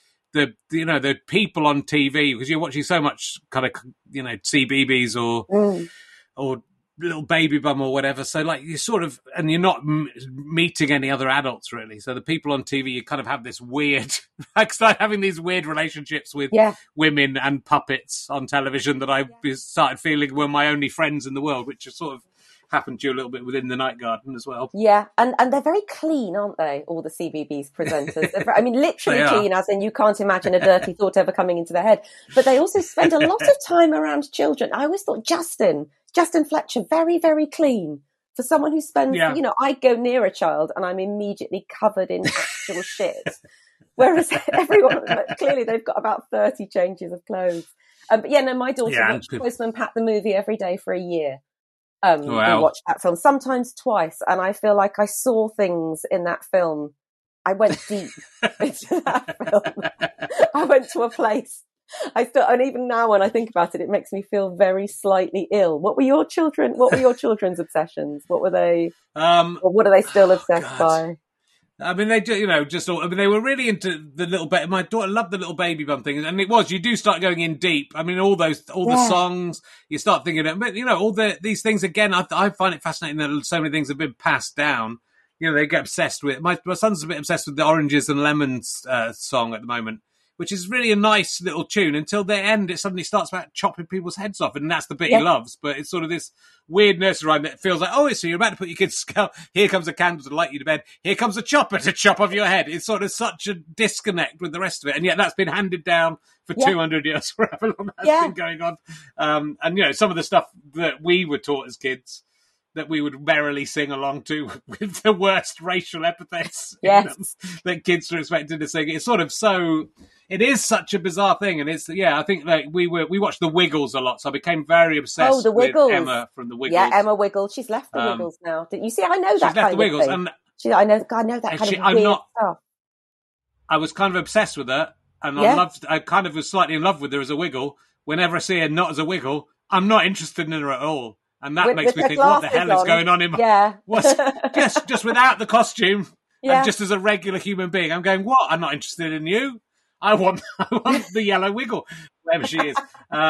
the people on TV, because you're watching so much kind of CBeebies or Little Baby Bum or whatever. So you sort of, and you're not meeting any other adults really. So the people on TV, you kind of have this weird, start having these weird relationships with women and puppets on television that I started feeling were my only friends in the world, which is sort of happened to you a little bit within the Night Garden as well. Yeah, and they're very clean, aren't they? All the CBeebies presenters. I mean, literally clean, as in you can't imagine a dirty thought ever coming into their head. But they also spend a lot of time around children. I always thought Justin Fletcher, very, very clean. For someone who spends, I go near a child and I'm immediately covered in actual shit. Whereas everyone, clearly they've got about 30 changes of clothes. But my daughter watched Postman Pat the movie every day for a year. We watched that film, sometimes twice, and I feel like I saw things in that film. I went deep into that film. I went to a place. And even now when I think about it, it makes me feel very slightly ill. What were your children's obsessions? What were they? Or what are they still obsessed by? I mean, they do, they were really into the little baby. My daughter loved the Little Baby Bum thing, and you do start going in deep. I mean, all the songs, you start thinking, but these things again. I find it fascinating that so many things have been passed down. They get obsessed with. My son's a bit obsessed with the Oranges and Lemons song at the moment, which is really a nice little tune until the end. It suddenly starts about chopping people's heads off, and that's the bit he loves. But it's sort of this weird nursery rhyme that feels like, so you're about to put your kid's skull. Here comes a candle to light you to bed. Here comes a chopper to chop off your head. It's sort of such a disconnect with the rest of it, and yet that's been handed down for 200 years, forever long that's been going on. And some of the stuff that we were taught as kids, that we would merrily sing along to with the worst racial epithets that kids are expected to sing. It's sort of it is such a bizarre thing. And it's, I think we watched The Wiggles a lot. So I became very obsessed with Emma from The Wiggles. Yeah, Emma Wiggle. She's left The Wiggles now. You see, I know that kind of thing. I know that kind of weird stuff. I was kind of obsessed with her, and I kind of was slightly in love with her as a Wiggle. Whenever I see her not as a Wiggle, I'm not interested in her at all. And that makes me think, what the hell is going on in my... just without the costume, and just as a regular human being, I'm going, what? I'm not interested in you. I want the yellow Wiggle, wherever she is.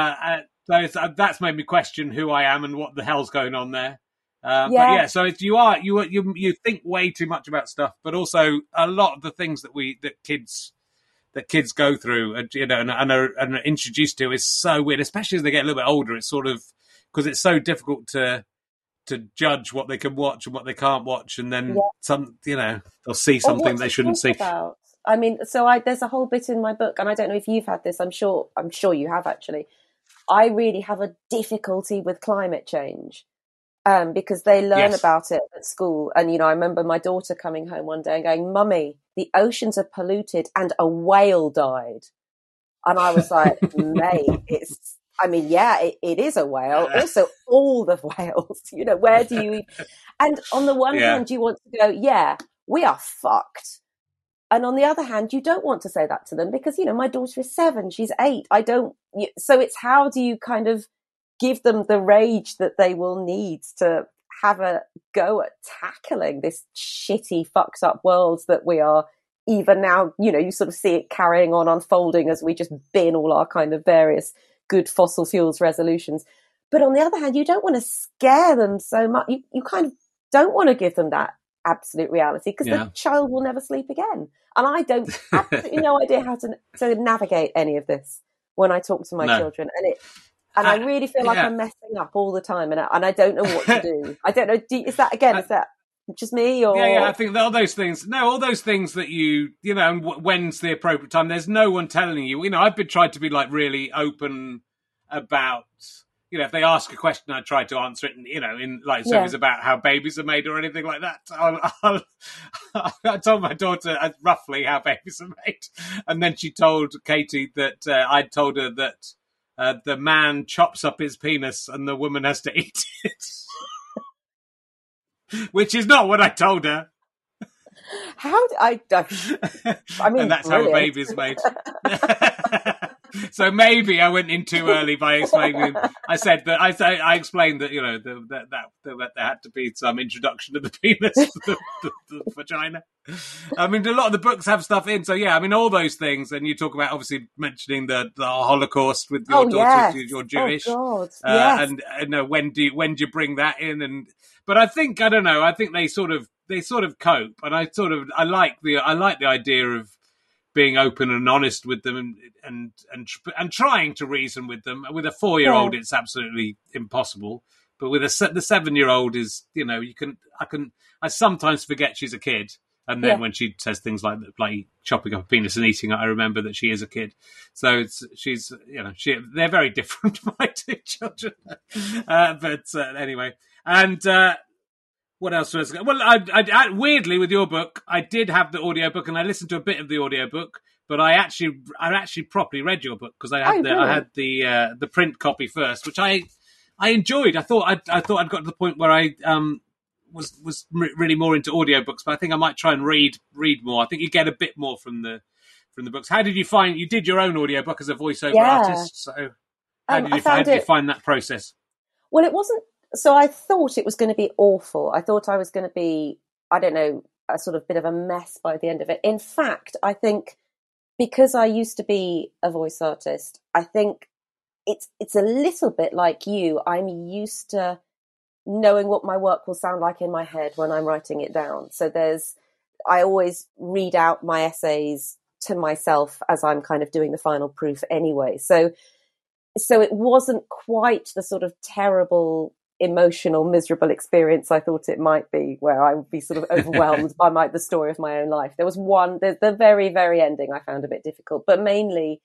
So that's made me question who I am and what the hell's going on there. But so you think way too much about stuff, but also a lot of the things that kids go through, and are introduced to is so weird, especially as they get a little bit older. It's sort of, because it's so difficult to judge what they can watch and what they can't watch, and then they'll see something they shouldn't see. I mean, there's a whole bit in my book, and I don't know if you've had this. I'm sure you have actually. I really have a difficulty with climate change, because they learn about it at school. And I remember my daughter coming home one day and going, "Mummy, the oceans are polluted and a whale died," and I was like, "Mate, it's." I mean, it is a whale. Also, all the whales, where do you... And on the one hand, you want to go, we are fucked. And on the other hand, you don't want to say that to them because, my daughter is 7, she's 8. So it's how do you kind of give them the rage that they will need to have a go at tackling this shitty, fucked up world that we are even now, you sort of see it carrying on unfolding as we just bin all our kind of various good fossil fuels resolutions. But on the other hand, you don't want to scare them so much. You kind of don't want to give them that absolute reality because the child will never sleep again. And I don't absolutely no idea how to navigate any of this when I talk to my children. And I really feel like I'm messing up all the time, and I don't know what to do. I don't know. Is that Just me, or yeah. I think all those things. No, all those things that and when's the appropriate time. There's no one telling you. I've been trying to be like really open about. If they ask a question, I try to answer it. So it's about how babies are made or anything like that. I told my daughter roughly how babies are made, and then she told Katie that I'd told her that the man chops up his penis and the woman has to eat it, which is not what I told her. I mean, and that's how a baby is made. So maybe I went in too early by explaining. I said that I explained that that there had to be some introduction to the penis, the vagina. I mean, a lot of the books have stuff in. So yeah, I mean, all those things. And you talk about obviously mentioning the Holocaust with your daughter. Yes. You're Jewish. Oh God, yes. And when do you bring that in? But I think I don't know. I think they sort of cope, and I like the idea of being open and honest with them and trying to reason with them. With a 4-year-old, it's absolutely impossible. But with the 7-year-old is, I sometimes forget she's a kid. And then when she says things like chopping up a penis and eating it, I remember that she is a kid. So they're very different, my two children. Anyway. And, what else was I? Well, I weirdly with your book, I did have the audiobook and I listened to a bit of the audiobook, but I actually properly read your book because I had the print copy first, which I enjoyed. I thought I'd got to the point where I was really more into audiobooks, but I think I might try and read more. I think you get a bit more from the books. How did you find you did your own audiobook as a voiceover artist? So how did you find that process? Well, it wasn't. So I thought it was going to be awful. I thought I was going to be, I don't know, a sort of bit of a mess by the end of it. In fact, I think because I used to be a voice artist, I think it's a little bit like you. I'm used to knowing what my work will sound like in my head when I'm writing it down. So I always read out my essays to myself as I'm kind of doing the final proof anyway. So it wasn't quite the sort of terrible, emotional, miserable experience I thought it might be, where I would be sort of overwhelmed by the story of my own life. There was the very, very ending I found a bit difficult, but mainly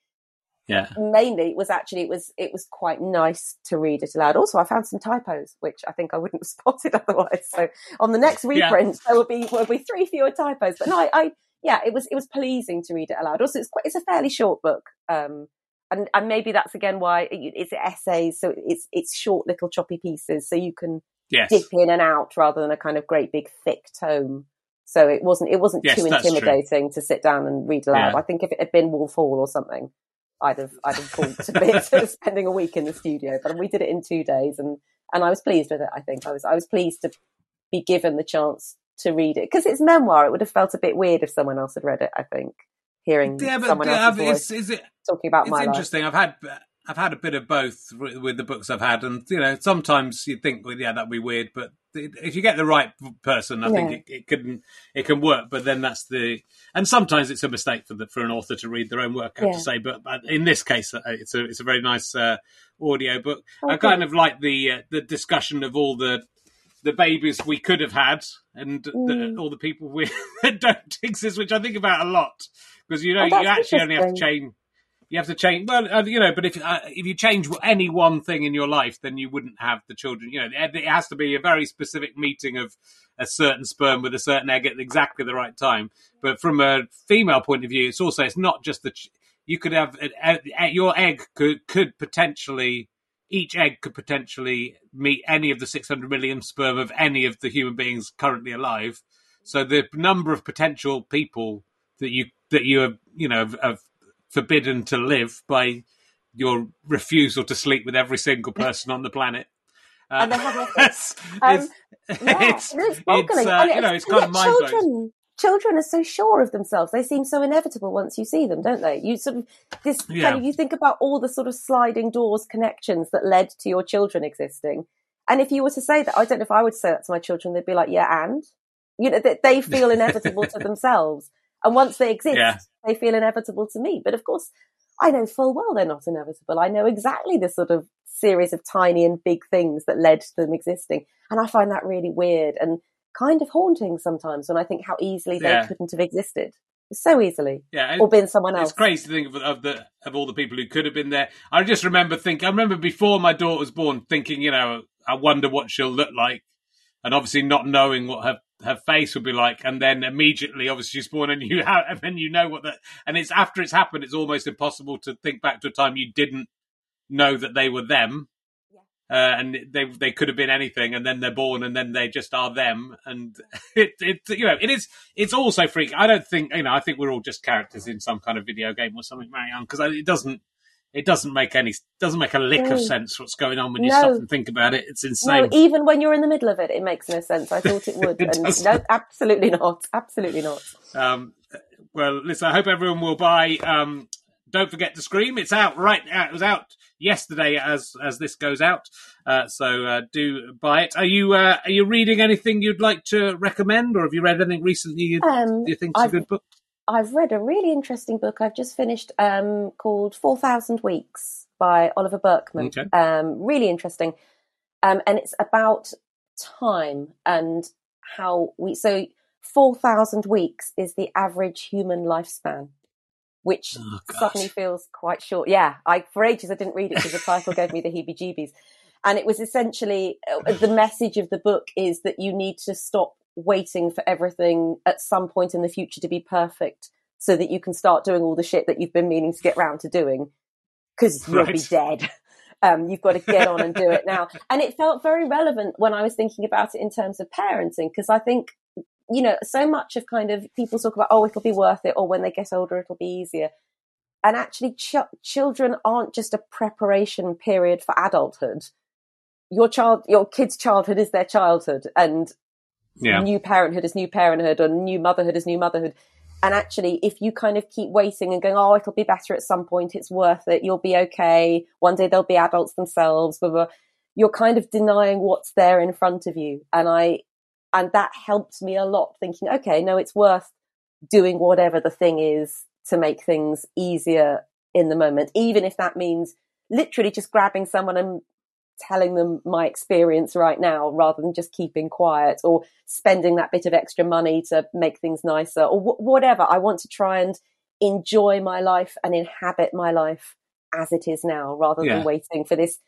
it was quite nice to read it aloud. Also, I found some typos, which I think I wouldn't have spotted otherwise. So on the next reprint, there will be 3 fewer typos. But no, it was pleasing to read it aloud. Also, it's a fairly short book. And maybe that's again why it's essays, so it's short little choppy pieces, so you can dip in and out rather than a kind of great big thick tome. So it wasn't too intimidating to sit down and read aloud. Yeah. I think if it had been Wolf Hall or something, I'd have pulled to bits spending a week in the studio. But we did it in 2 days, and I was pleased with it. I think I was pleased to be given the chance to read it because it's memoir. It would have felt a bit weird if someone else had read it, I think. Hearing someone else's voice talking about my life. It's interesting. I've had a bit of both with the books I've had, and sometimes you think, well, that'd be weird, but if you get the right person, I think it can work. But then and sometimes it's a mistake for an author to read their own work, I have to say. But in this case, it's a very nice audio book. Okay. I kind of like the discussion of all the babies we could have had and all the people that don't exist, which I think about a lot. Because you actually only have to change. You have to change. Well, but if you change any one thing in your life, then you wouldn't have the children. It has to be a very specific meeting of a certain sperm with a certain egg at exactly the right time. But from a female point of view, it's not just that you could have your egg could potentially. Each egg could potentially meet any of the 600 million sperm of any of the human beings currently alive. So the number of potential people that you have forbidden to live by your refusal to sleep with every single person on the planet. And they have it's kind of mind-blowing. Children are so sure of themselves. They seem so inevitable once you see them, don't they? You sort of you think about all the sort of sliding doors connections that led to your children existing. And if you were to say that, I don't know if I would say that to my children, they'd be like, yeah, and they feel inevitable to themselves. And once they exist, they feel inevitable to me. But of course, I know full well they're not inevitable. I know exactly the sort of series of tiny and big things that led to them existing. And I find that really weird and kind of haunting sometimes when I think how easily they couldn't have existed. So easily. Yeah. Or been someone else. It's crazy to think of all the people who could have been there. I just remember before my daughter was born thinking, you know, I wonder what she'll look like. And obviously not knowing what her face would be like. And then immediately, obviously she's born and you know what and it's after it's happened, it's almost impossible to think back to a time you didn't know that they were them. And they could have been anything, and then they're born, and then they just are them, and it's also freaky. I don't think I think we're all just characters in some kind of video game or something, Marianne, because it doesn't make a lick of sense what's going on when you stop and think about it. It's insane. No, even when you're in the middle of it, it makes no sense. I thought it would. No, absolutely not. Absolutely not. Well, listen, I hope everyone will buy. Don't Forget to Scream. It's out right now. It was out yesterday as this goes out. So do buy it. Are you reading anything you'd like to recommend, or have you read anything recently you think is a good book? I've read a really interesting book I've just finished called 4,000 Weeks by Oliver Burkeman. Okay. Really interesting. And it's about time and how 4,000 weeks is the average human lifespan, which suddenly feels quite short. Yeah, for ages I didn't read it because the title gave me the heebie-jeebies. And it was essentially, the message of the book is that you need to stop waiting for everything at some point in the future to be perfect so that you can start doing all the shit that you've been meaning to get round to doing, because you'll be dead. You've got to get on and do it now. And it felt very relevant when I was thinking about it in terms of parenting, because I think, so much of kind of people talk about, it'll be worth it, or when they get older, it'll be easier. And actually children aren't just a preparation period for adulthood. Your kid's childhood is their childhood, and new parenthood is new parenthood, or new motherhood is new motherhood. And actually, if you kind of keep waiting and going, it'll be better at some point, it's worth it, you'll be okay, one day they'll be adults themselves, blah, blah, you're kind of denying what's there in front of you. And that helped me a lot, thinking, okay, no, it's worth doing whatever the thing is to make things easier in the moment, even if that means literally just grabbing someone and telling them my experience right now, rather than just keeping quiet, or spending that bit of extra money to make things nicer, or whatever. I want to try and enjoy my life and inhabit my life as it is now, rather than waiting for this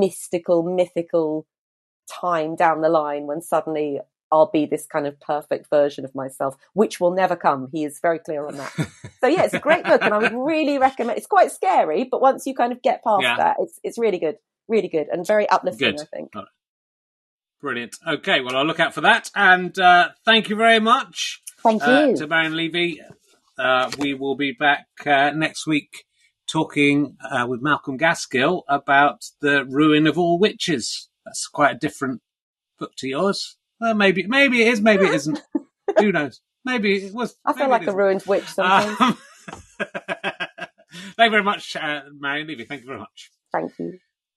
mythical time down the line when suddenly I'll be this kind of perfect version of myself, which will never come. He is very clear on that. So yeah, it's a great book, and I would really recommend. It's quite scary, but once you kind of get past that, it's really good. Really good and very uplifting, I think. Brilliant. Okay, well, I'll look out for that. And thank you very much. Thank you. To Marianne Levy. We will be back next week talking with Malcolm Gaskill about The Ruin of All Witches. That's quite a different book to yours. Maybe it is, maybe it isn't. Who knows? Maybe it was. I feel like a ruined witch sometimes. Thank you very much, Marianne Levy. Thank you very much. Thank you.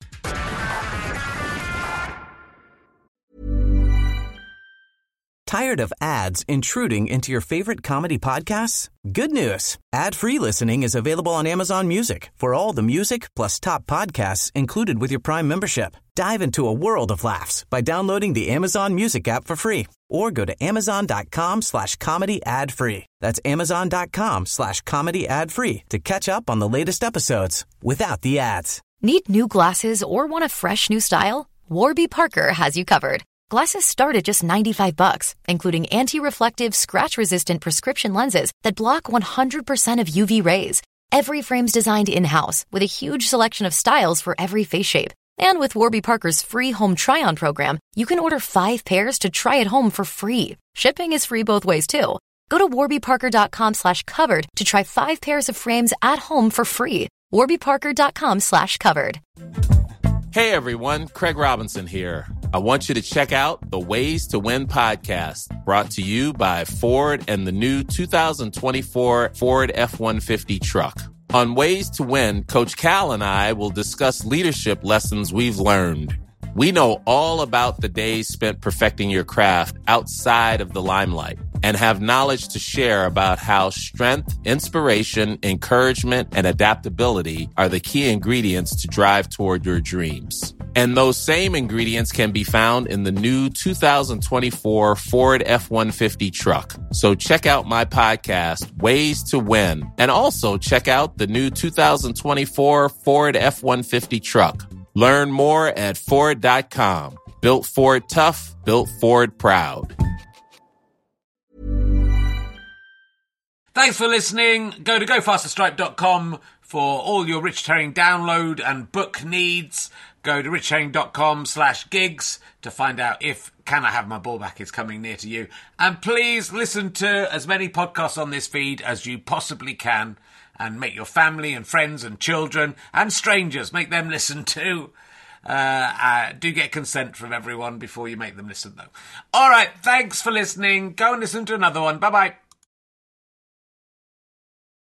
Tired of ads intruding into your favorite comedy podcasts? Good news. Ad-free listening is available on Amazon Music for all the music plus top podcasts included with your Prime membership. Dive into a world of laughs by downloading the Amazon Music app for free, or go to amazon.com/comedy ad-free. That's amazon.com/comedy ad-free to catch up on the latest episodes without the ads. Need new glasses or want a fresh new style? Warby Parker has you covered. Glasses start at just $95, including anti-reflective, scratch-resistant prescription lenses that block 100% of UV rays. Every frame's designed in-house with a huge selection of styles for every face shape. And with Warby Parker's free home try-on program, you can order 5 pairs to try at home for free. Shipping is free both ways, too. Go to warbyparker.com/covered to try 5 pairs of frames at home for free. warbyparker.com/covered. Hey everyone, Craig Robinson here. I want you to check out the Ways to Win podcast, brought to you by Ford and the new 2024 Ford F-150 truck. On Ways to Win, Coach Cal and I will discuss leadership lessons we've learned. We know all about the days spent perfecting your craft outside of the limelight, and have knowledge to share about how strength, inspiration, encouragement, and adaptability are the key ingredients to drive toward your dreams. And those same ingredients can be found in the new 2024 Ford F-150 truck. So check out my podcast, Ways to Win, and also check out the new 2024 Ford F-150 truck. Learn more at Ford.com. Built Ford tough, built Ford proud. Thanks for listening. Go to gofasterstripe.com for all your Richard Herring download and book needs. Go to richardherring.com/gigs to find out if Can I Have My Ball Back is coming near to you. And please listen to as many podcasts on this feed as you possibly can, and make your family and friends and children and strangers, make them listen too. Do get consent from everyone before you make them listen, though. All right, thanks for listening. Go and listen to another one. Bye-bye.